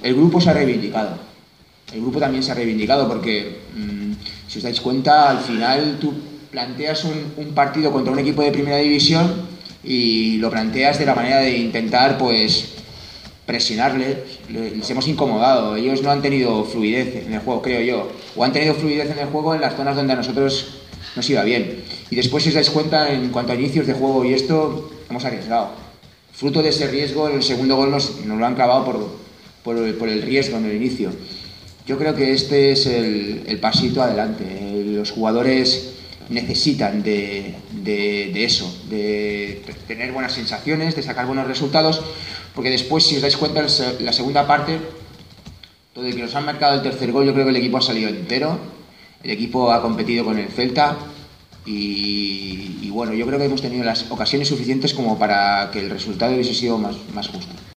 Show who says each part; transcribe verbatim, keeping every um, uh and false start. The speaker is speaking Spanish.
Speaker 1: el grupo se ha reivindicado. El grupo también se ha reivindicado porque, mmm, si os dais cuenta, al final tú planteas un, un partido contra un equipo de primera división y lo planteas de la manera de intentar, pues, presionarles. Les hemos incomodado. Ellos no han tenido fluidez en el juego, creo yo. O han tenido fluidez en el juego en las zonas donde a nosotros nos iba bien. Y después, si os dais cuenta, en cuanto a inicios de juego y esto, hemos arriesgado. Fruto de ese riesgo, el segundo gol nos, nos lo han clavado por, por, por el riesgo en el inicio. Yo creo que este es el, el pasito adelante. Los jugadores necesitan de, de, de eso, de tener buenas sensaciones, de sacar buenos resultados, porque después, si os dais cuenta, la segunda parte, todo el que nos han marcado el tercer gol, yo creo que el equipo ha salido entero, el equipo ha competido con el Celta y, y bueno, yo creo que hemos tenido las ocasiones suficientes como para que el resultado hubiese sido más, más justo.